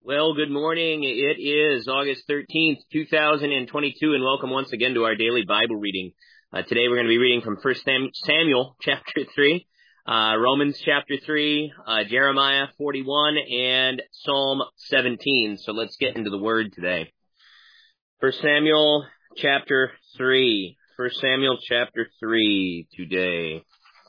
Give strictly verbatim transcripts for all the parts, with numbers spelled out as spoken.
Well, good morning. It is August thirteenth, two thousand twenty-two, and welcome once again to our daily Bible reading. Uh, today we're going to be reading from First Samuel chapter three, uh, Romans chapter three, uh, Jeremiah forty-one, and Psalm seventeen. So let's get into the Word today. First Samuel chapter three. First Samuel chapter three today.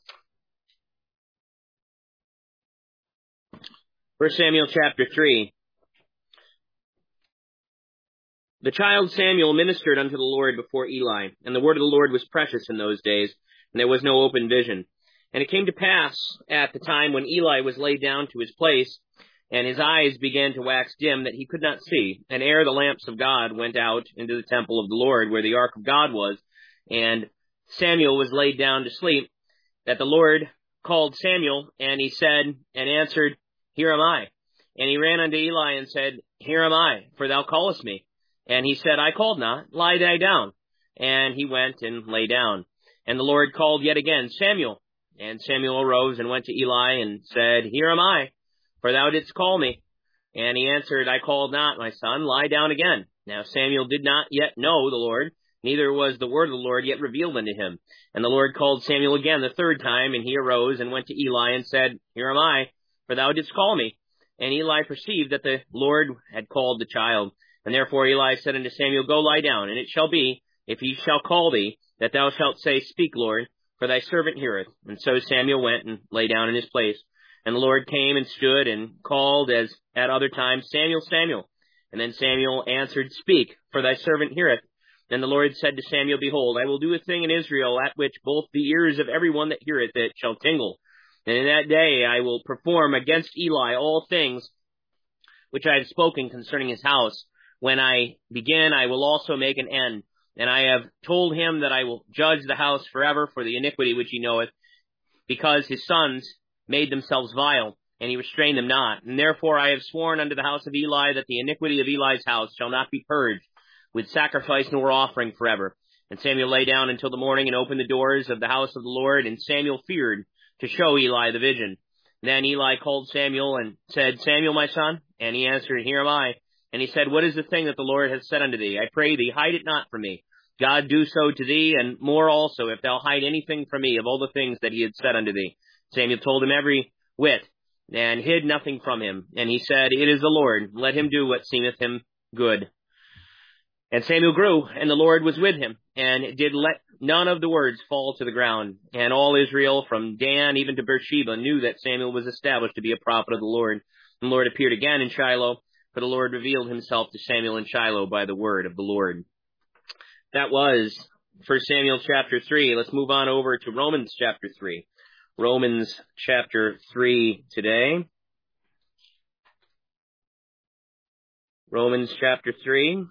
First Samuel chapter three. The child Samuel ministered unto the Lord before Eli, and the word of the Lord was precious in those days, and there was no open vision. And it came to pass at the time when Eli was laid down to his place, and his eyes began to wax dim, that he could not see. And ere the lamps of God went out into the temple of the Lord, where the ark of God was, and Samuel was laid down to sleep, that the Lord called Samuel, and he said, and answered, Here am I. And he ran unto Eli and said, Here am I, for thou callest me. And he said, I called not, lie thou down. And he went and lay down. And the Lord called yet again, Samuel. And Samuel arose and went to Eli and said, Here am I, for thou didst call me. And he answered, I called not, my son, lie down again. Now Samuel did not yet know the Lord, neither was the word of the Lord yet revealed unto him. And the Lord called Samuel again the third time, and he arose and went to Eli and said, Here am I, for thou didst call me. And Eli perceived that the Lord had called the child. And therefore Eli said unto Samuel, Go lie down, and it shall be, if he shall call thee, that thou shalt say, Speak, Lord, for thy servant heareth. And so Samuel went and lay down in his place. And the Lord came and stood and called as at other times, Samuel, Samuel. And then Samuel answered, Speak, for thy servant heareth. And the Lord said to Samuel, Behold, I will do a thing in Israel, at which both the ears of every one that heareth it shall tingle. And in that day I will perform against Eli all things which I have spoken concerning his house. When I begin, I will also make an end. And I have told him that I will judge the house forever for the iniquity which he knoweth, because his sons made themselves vile, and he restrained them not. And therefore I have sworn unto the house of Eli that the iniquity of Eli's house shall not be purged with sacrifice nor offering forever. And Samuel lay down until the morning and opened the doors of the house of the Lord, and Samuel feared to show Eli the vision. Then Eli called Samuel and said, Samuel, my son? And he answered, Here am I. And he said, What is the thing that the Lord hath said unto thee? I pray thee, hide it not from me. God do so to thee, and more also, if thou hide anything from me of all the things that he had said unto thee. Samuel told him every whit, and hid nothing from him. And he said, It is the Lord. Let him do what seemeth him good. And Samuel grew, and the Lord was with him, and did let none of the words fall to the ground. And all Israel, from Dan even to Beersheba, knew that Samuel was established to be a prophet of the Lord. And the Lord appeared again in Shiloh, for the Lord revealed himself to Samuel in Shiloh by the word of the Lord. That was First Samuel chapter three. Let's move on over to Romans chapter three. Romans chapter three today. Romans chapter three.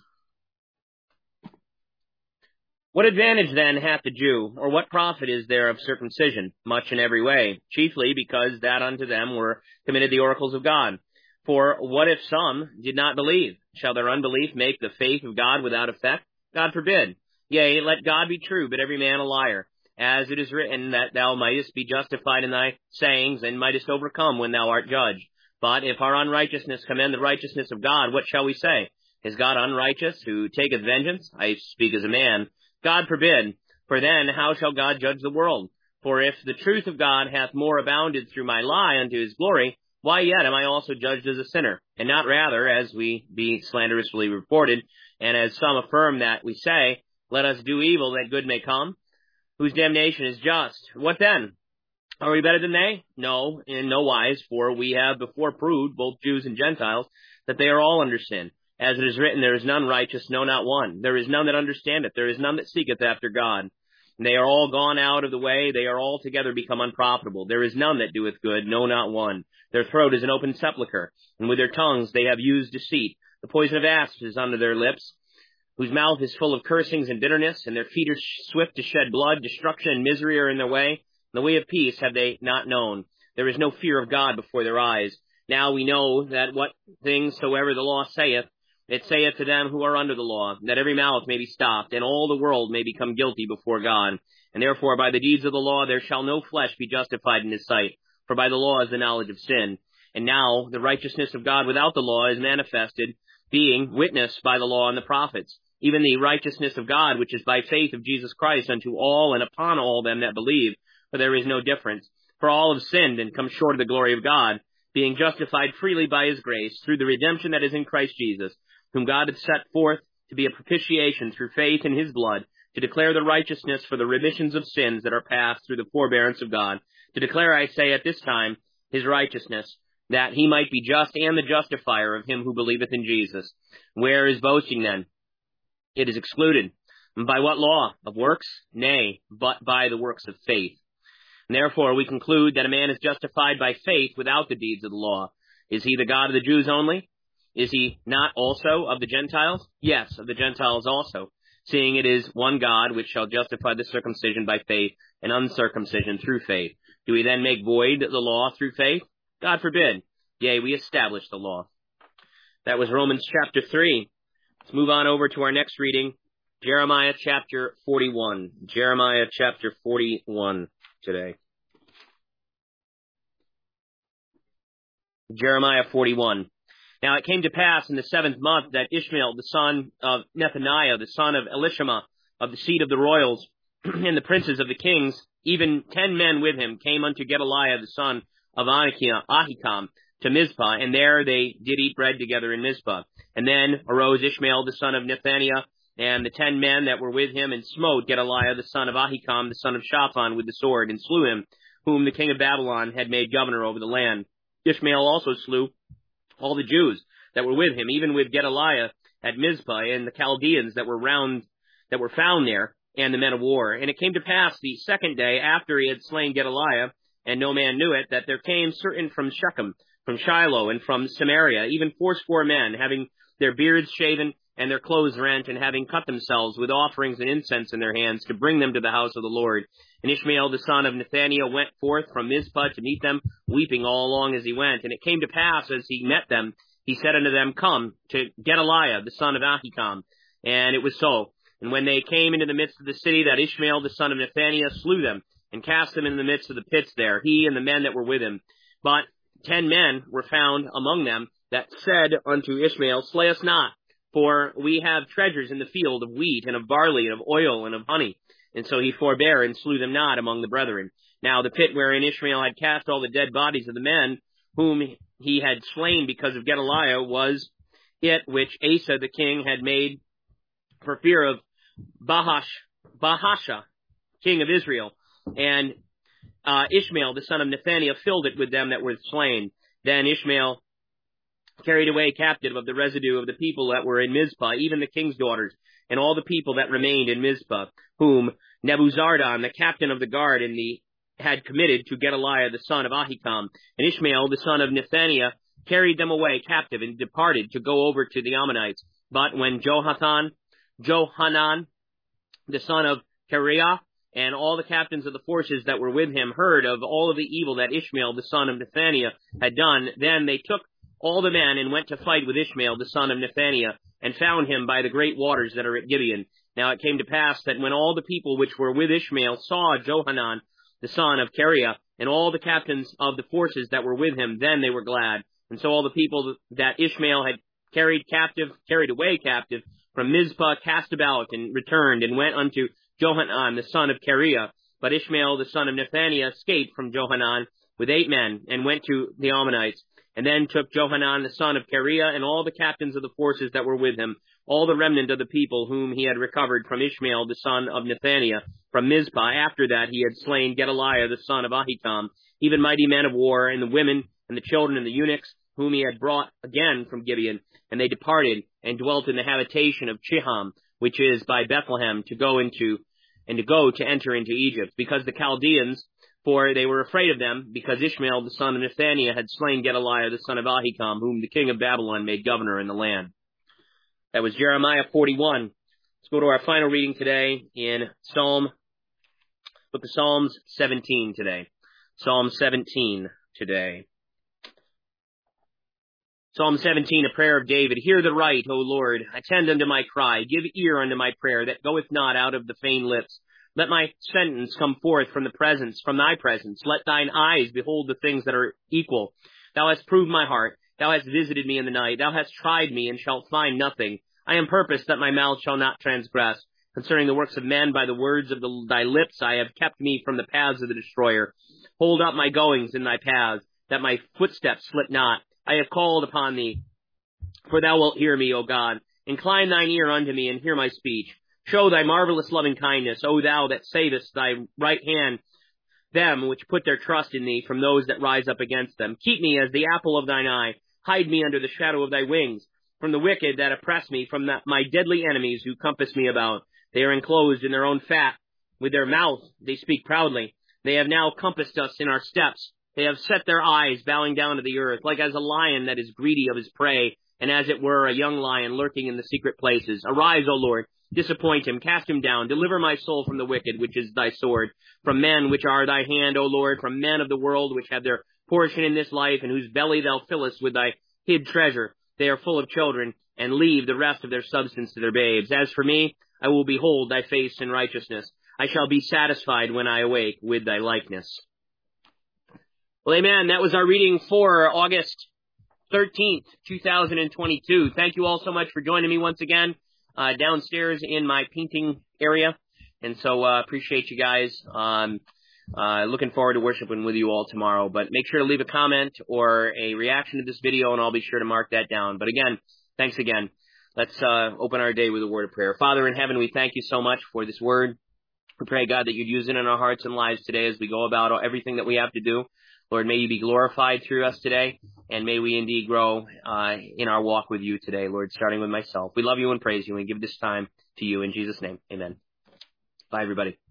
What advantage then hath the Jew, or what profit is there of circumcision? Much in every way, chiefly because that unto them were committed the oracles of God. For what if some did not believe? Shall their unbelief make the faith of God without effect? God forbid. Yea, let God be true, but every man a liar. As it is written, that thou mightest be justified in thy sayings, and mightest overcome when thou art judged. But if our unrighteousness commend the righteousness of God, what shall we say? Is God unrighteous, who taketh vengeance? I speak as a man. God forbid. For then how shall God judge the world? For if the truth of God hath more abounded through my lie unto his glory, why yet am I also judged as a sinner? And not rather, as we be slanderously reported, and as some affirm that we say, Let us do evil that good may come, whose damnation is just. What then? Are we better than they? No, in no wise, for we have before proved, both Jews and Gentiles, that they are all under sin. As it is written, There is none righteous, no, not one. There is none that understandeth, there is none that seeketh after God. They are all gone out of the way, they are altogether become unprofitable. There is none that doeth good, no, not one. Their throat is an open sepulchre, and with their tongues they have used deceit. The poison of asps is under their lips, whose mouth is full of cursings and bitterness, and their feet are swift to shed blood. Destruction and misery are in their way. The way of peace have they not known. There is no fear of God before their eyes. Now we know that what things soever the law saith, it saith to them who are under the law, that every mouth may be stopped, and all the world may become guilty before God. And therefore by the deeds of the law there shall no flesh be justified in his sight, for by the law is the knowledge of sin. And now the righteousness of God without the law is manifested, being witnessed by the law and the prophets, even the righteousness of God, which is by faith of Jesus Christ unto all and upon all them that believe, for there is no difference. For all have sinned and come short of the glory of God, being justified freely by his grace, through the redemption that is in Christ Jesus, whom God hath set forth to be a propitiation through faith in his blood, to declare the righteousness for the remissions of sins that are past through the forbearance of God, to declare, I say, at this time, his righteousness, that he might be just and the justifier of him who believeth in Jesus. Where is boasting then? It is excluded. And by what law? Of works? Nay, but by the works of faith. And therefore we conclude that a man is justified by faith without the deeds of the law. Is he the God of the Jews only? Is he not also of the Gentiles? Yes, of the Gentiles also, seeing it is one God which shall justify the circumcision by faith and uncircumcision through faith. Do we then make void the law through faith? God forbid. Yea, we establish the law. That was Romans chapter three. Let's move on over to our next reading, Jeremiah chapter forty-one. Jeremiah chapter forty-one today. Jeremiah forty-one. Now it came to pass in the seventh month that Ishmael, the son of Nethaniah, the son of Elishama, of the seed of the royals, and the princes of the kings, even ten men with him, came unto Gedaliah, the son of Ahikam, to Mizpah, and there they did eat bread together in Mizpah. And then arose Ishmael, the son of Nethaniah, and the ten men that were with him, and smote Gedaliah, the son of Ahikam, the son of Shaphan, with the sword, and slew him, whom the king of Babylon had made governor over the land. Ishmael also slew all the Jews that were with him, even with Gedaliah at Mizpah, and the Chaldeans that were round, that were found there, and the men of war. And it came to pass the second day after he had slain Gedaliah, and no man knew it, that there came certain from Shechem, from Shiloh, and from Samaria, even fourscore men, having their beards shaven, and their clothes rent, and having cut themselves with offerings and incense in their hands, to bring them to the house of the Lord. And Ishmael the son of Nethaniah went forth from Mizpah to meet them, weeping all along as he went. And it came to pass, as he met them, he said unto them, Come to Gedaliah, the son of Ahikam. And it was so. And when they came into the midst of the city, that Ishmael the son of Nethaniah slew them, and cast them in the midst of the pits there, he and the men that were with him. But ten men were found among them that said unto Ishmael, Slay us not, for we have treasures in the field of wheat, and of barley, and of oil, and of honey. And so he forbare, and slew them not among the brethren. Now the pit wherein Ishmael had cast all the dead bodies of the men whom he had slain because of Gedaliah was it which Asa the king had made for fear of Bahash, Bahasha, king of Israel. And uh, Ishmael, the son of Nethaniah, filled it with them that were slain. Then Ishmael carried away captive of the residue of the people that were in Mizpah, even the king's daughters, and all the people that remained in Mizpah, whom Nebuzaradan, the captain of the guard, in the had committed to Gedaliah, the son of Ahikam. And Ishmael, the son of Nethaniah, carried them away captive, and departed to go over to the Ammonites. But when Johathan, Johanan, the son of Kareah, and all the captains of the forces that were with him heard of all of the evil that Ishmael, the son of Nethaniah, had done, then they took all the men and went to fight with Ishmael, the son of Nethaniah, and found him by the great waters that are at Gibeon. Now it came to pass that when all the people which were with Ishmael saw Johanan, the son of Kareah, and all the captains of the forces that were with him, then they were glad. And so all the people that Ishmael had carried captive, carried away captive from Mizpah, cast about and returned, and went unto Johanan, the son of Kareah. But Ishmael, the son of Nethaniah, escaped from Johanan with eight men, and went to the Ammonites. And then took Johanan, the son of Kareah, and all the captains of the forces that were with him, all the remnant of the people whom he had recovered from Ishmael, the son of Nethaniah, from Mizpah, after that he had slain Gedaliah, the son of Ahikam, even mighty men of war, and the women, and the children, and the eunuchs, whom he had brought again from Gibeon. And they departed, and dwelt in the habitation of Chiham, which is by Bethlehem, to go into, and to go to enter into Egypt, because the Chaldeans, for they were afraid of them, because Ishmael, the son of Nethaniah, had slain Gedaliah, the son of Ahikam, whom the king of Babylon made governor in the land. That was Jeremiah forty-one. Let's go to our final reading today in Psalm, book of Psalms seventeen today. Psalm seventeen today. Psalm seventeen, a prayer of David. Hear the right, O Lord. Attend unto my cry. Give ear unto my prayer, that goeth not out of the feigned lips. Let my sentence come forth from the presence, from thy presence. Let thine eyes behold the things that are equal, Thou hast proved my heart. Thou hast visited me in the night. Thou hast tried me, and shalt find nothing. I am purposed that my mouth shall not transgress. Concerning the works of men, by the words of the, thy lips, I have kept me from the paths of the destroyer. Hold up my goings in thy paths, that my footsteps slip not. I have called upon thee, for thou wilt hear me, O God. Incline thine ear unto me, and hear my speech. Show thy marvelous loving kindness, O thou that savest thy right hand them which put their trust in thee from those that rise up against them. Keep me as the apple of thine eye. Hide me under the shadow of thy wings. From the wicked that oppress me, from the, my deadly enemies who compass me about. They are enclosed in their own fat. With their mouth they speak proudly. They have now compassed us in our steps. They have set their eyes, bowing down to the earth, like as a lion that is greedy of his prey, and as it were a young lion lurking in the secret places. Arise, O Lord. Disappoint him, cast him down, deliver my soul from the wicked, which is thy sword, from men which are thy hand, O Lord, from men of the world which have their portion in this life, and whose belly thou fillest with thy hid treasure. They are full of children, and leave the rest of their substance to their babes. As for me, I will behold thy face in righteousness. I shall be satisfied when I awake with thy likeness. Well, amen. That was our reading for August thirteenth, two thousand twenty-two. Thank you all so much for joining me once again. Uh, downstairs in my painting area. And so, uh, appreciate you guys. Um, uh, looking forward to worshiping with you all tomorrow. But make sure to leave a comment or a reaction to this video, and I'll be sure to mark that down. But again, thanks again. Let's, uh, open our day with a word of prayer. Father in heaven, we thank you so much for this word. We pray, God, that you'd use it in our hearts and lives today as we go about everything that we have to do. Lord, may you be glorified through us today, and may we indeed grow uh, in our walk with you today, Lord, starting with myself. We love you and praise you, and give this time to you in Jesus' name. Amen. Bye, everybody.